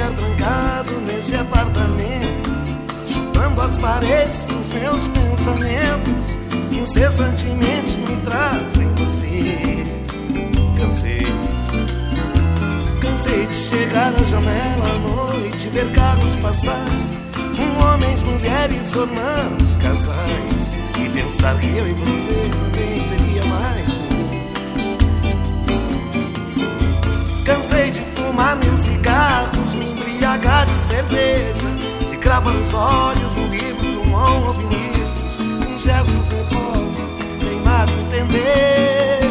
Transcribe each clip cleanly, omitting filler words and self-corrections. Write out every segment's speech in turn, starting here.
ficar trancado nesse apartamento, chutando as paredes dos meus pensamentos que incessantemente me trazem você. Cansei de chegar à janela à noite, ver carros passar, com homens, mulheres formando casais, e pensar que eu e você também seria mais um. Cansei de fumar meus cigarros, me embriagar de cerveja, de cravar os olhos no livro do Mon Vinícius, com gestos nervosos, sem nada entender.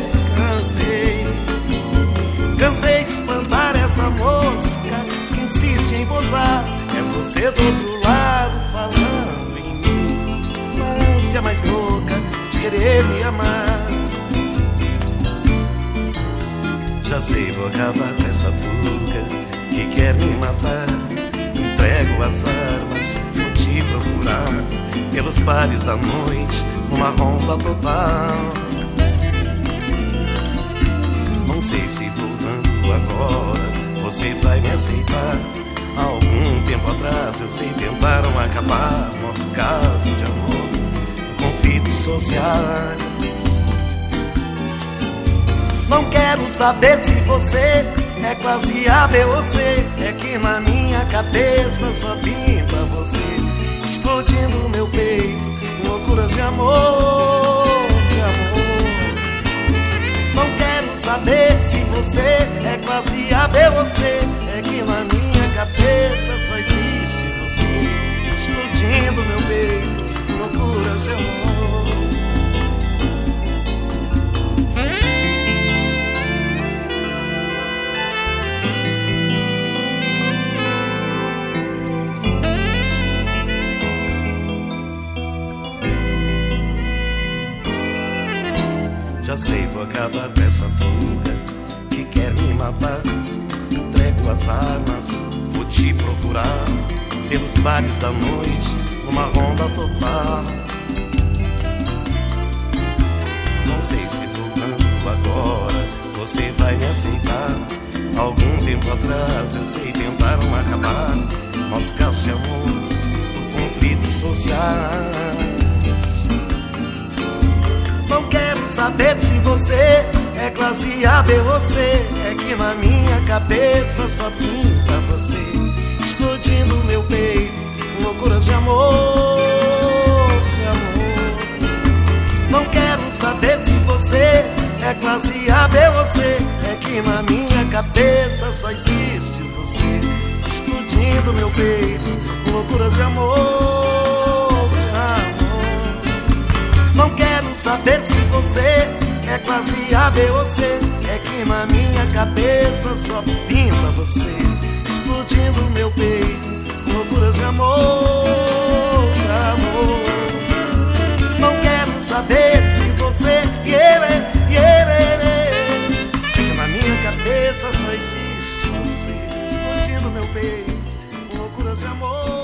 Cansei de espantar essa mosca que insiste em pousar. É você do outro lado falando em mim, uma ânsia mais louca de querer me amar. Já sei, vou acabar com essa fuga que quer me matar. Entrego as armas, vou te procurar pelos bares da noite, numa ronda total. Não sei se voltando agora você vai me aceitar. Há algum tempo atrás eu sei tentaram acabar nosso caso de amor, conflitos sociais. Não quero saber se você é classe A, B ou C, é que na minha cabeça só pinta você, explodindo meu peito, loucuras de amor, de amor. Não quero saber se você é classe A, B ou C, é que na minha cabeça só existe você, explodindo meu peito, loucuras de amor. Já sei, vou acabar com essa fuga que quer me matar. Entrego as armas, vou te procurar pelos bares da noite, numa ronda total. Não sei se voltando agora você vai me aceitar. Algum tempo atrás eu sei tentaram acabar nosso caso de amor, conflitos sociais. Não quero saber se você é classe A, B ou C, é que na minha cabeça só pinta você, explodindo meu peito, loucuras de amor, de amor. Não quero saber se você é classe A, B ou C, é que na minha cabeça só existe você, explodindo meu peito, loucuras de amor, de amor. Não quero saber se você é classe A, B ou C, é que na minha cabeça só pinta você, explodindo meu peito, loucuras de amor, de amor. Não quero saber se você é que na minha cabeça só existe você, explodindo meu peito, loucuras de amor.